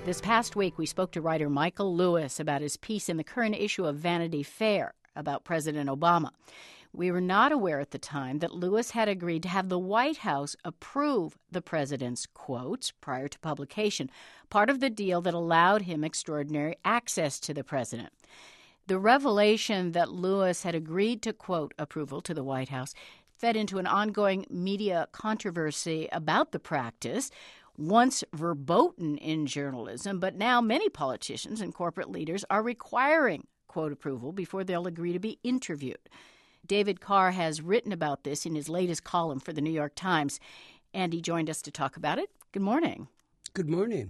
This past week, we spoke to writer Michael Lewis about his piece in the current issue of Vanity Fair about President Obama. We were not aware at the time that Lewis had agreed to have the White House approve the president's quotes prior to publication, part of the deal that allowed him extraordinary access to the president. The revelation that Lewis had agreed to quote approval to the White House fed into an ongoing media controversy about the practice, once verboten in journalism, but now many politicians and corporate leaders are requiring quote approval before they'll agree to be interviewed. David Carr has written about this in his latest column for the New York Times, and he joined us to talk about it. Good morning. Good morning.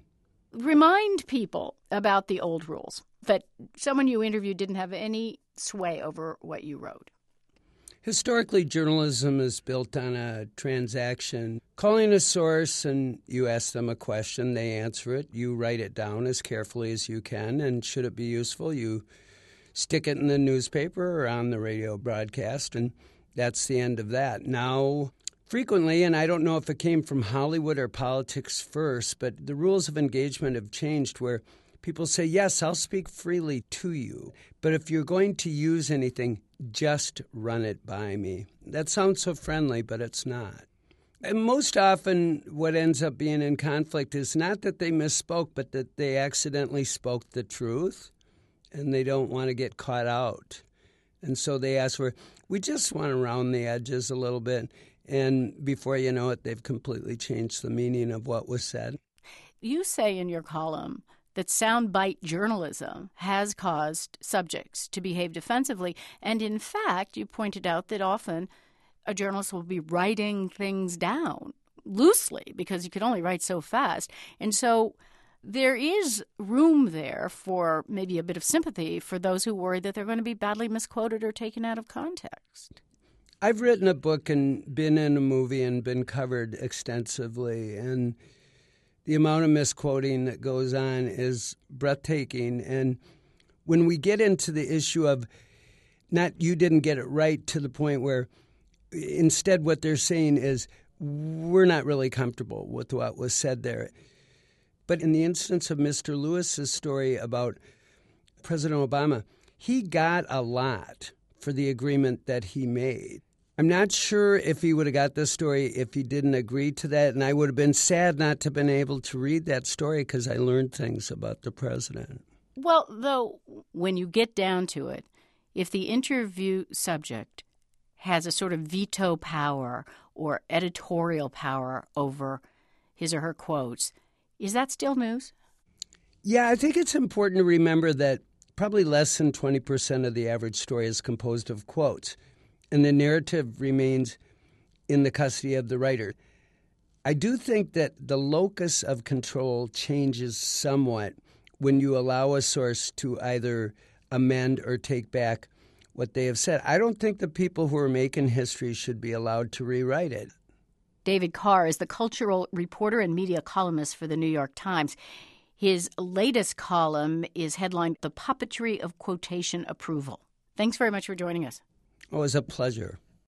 Remind people about the old rules, that someone you interviewed didn't have any sway over what you wrote. Historically, journalism is built on a transaction. Calling a source and you ask them a question, they answer it. You write it down as carefully as you can, and should it be useful, you stick it in the newspaper or on the radio broadcast, and that's the end of that. Now, frequently, and I don't know if it came from Hollywood or politics first, but the rules of engagement have changed where people say, yes, I'll speak freely to you, but if you're going to use anything, just run it by me. That sounds so friendly, but it's not. And most often what ends up being in conflict is not that they misspoke, but that they accidentally spoke the truth and they don't want to get caught out. And so they ask we just want to round the edges a little bit. And before you know it, they've completely changed the meaning of what was said. You say in your column that soundbite journalism has caused subjects to behave defensively. And in fact, you pointed out that often a journalist will be writing things down loosely because you can only write so fast. And so there is room there for maybe a bit of sympathy for those who worry that they're going to be badly misquoted or taken out of context. I've written a book and been in a movie and been covered extensively, and the amount of misquoting that goes on is breathtaking. And when we get into the issue of not you didn't get it right to the point where instead what they're saying is we're not really comfortable with what was said there. But in the instance of Mr. Lewis's story about President Obama, he got a lot for the agreement that he made. I'm not sure if he would have got this story if he didn't agree to that, and I would have been sad not to have been able to read that story because I learned things about the president. Well, though, when you get down to it, if the interview subject has a sort of veto power or editorial power over his or her quotes, is that still news? Yeah, I think it's important to remember that probably less than 20% of the average story is composed of quotes, and the narrative remains in the custody of the writer. I do think that the locus of control changes somewhat when you allow a source to either amend or take back what they have said. I don't think the people who are making history should be allowed to rewrite it. David Carr is the cultural reporter and media columnist for the New York Times. His latest column is headlined The Puppetry of Quotation Approval. Thanks very much for joining us. Oh, it was a pleasure.